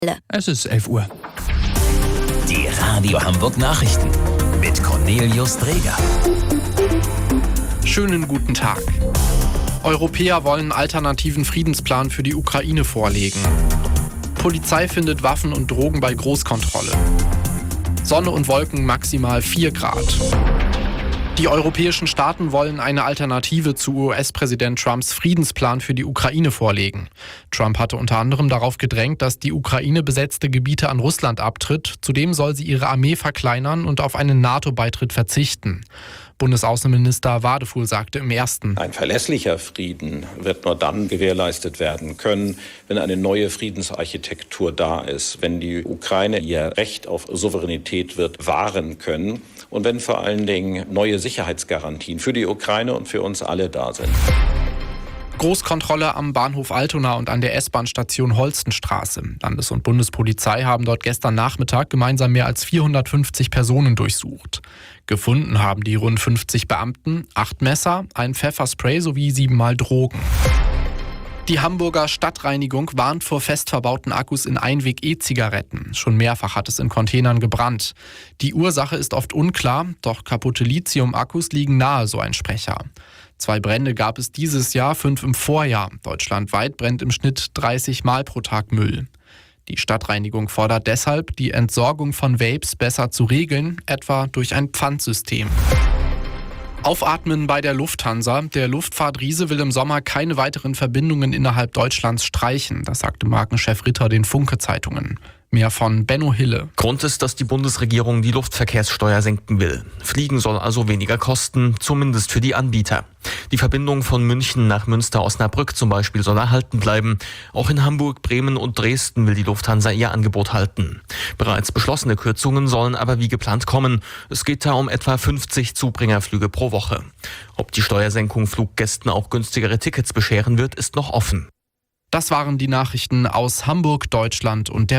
Es ist 11 Uhr. Die Radio Hamburg Nachrichten mit Cornelius Dreger. Schönen guten Tag. Europäer wollen alternativen Friedensplan für die Ukraine vorlegen. Polizei findet Waffen und Drogen bei Großkontrolle. Sonne und Wolken maximal 4 Grad. Die europäischen Staaten wollen eine Alternative zu US-Präsident Trumps Friedensplan für die Ukraine vorlegen. Trump hatte unter anderem darauf gedrängt, dass die Ukraine besetzte Gebiete an Russland abtritt. Zudem soll sie ihre Armee verkleinern und auf einen NATO-Beitritt verzichten. Bundesaußenminister Wadefuhl sagte im Ersten: Ein verlässlicher Frieden wird nur dann gewährleistet werden können, wenn eine neue Friedensarchitektur da ist, wenn die Ukraine ihr Recht auf Souveränität wird wahren können und wenn vor allen Dingen neue Sicherheitsgarantien für die Ukraine und für uns alle da sind. Großkontrolle am Bahnhof Altona und an der S-Bahn-Station Holstenstraße. Landes- und Bundespolizei haben dort gestern Nachmittag gemeinsam mehr als 450 Personen durchsucht. Gefunden haben die rund 50 Beamten 8 Messer, ein Pfefferspray sowie 7-mal Drogen. Die Hamburger Stadtreinigung warnt vor fest verbauten Akkus in Einweg-E-Zigaretten. Schon mehrfach hat es in Containern gebrannt. Die Ursache ist oft unklar, doch kaputte Lithium-Akkus liegen nahe, so ein Sprecher. 2 Brände gab es dieses Jahr, 5 im Vorjahr. Deutschlandweit brennt im Schnitt 30 Mal pro Tag Müll. Die Stadtreinigung fordert deshalb, die Entsorgung von Vapes besser zu regeln, etwa durch ein Pfandsystem. Aufatmen bei der Lufthansa. Der Luftfahrtriese will im Sommer keine weiteren Verbindungen innerhalb Deutschlands streichen. Das sagte Markenchef Ritter den Funke-Zeitungen. Mehr von Benno Hille. Grund ist, dass die Bundesregierung die Luftverkehrssteuer senken will. Fliegen soll also weniger kosten, zumindest für die Anbieter. Die Verbindung von München nach Münster-Osnabrück zum Beispiel soll erhalten bleiben. Auch in Hamburg, Bremen und Dresden will die Lufthansa ihr Angebot halten. Bereits beschlossene Kürzungen sollen aber wie geplant kommen. Es geht da um etwa 50 Zubringerflüge pro Woche. Ob die Steuersenkung Fluggästen auch günstigere Tickets bescheren wird, ist noch offen. Das waren die Nachrichten aus Hamburg, Deutschland und der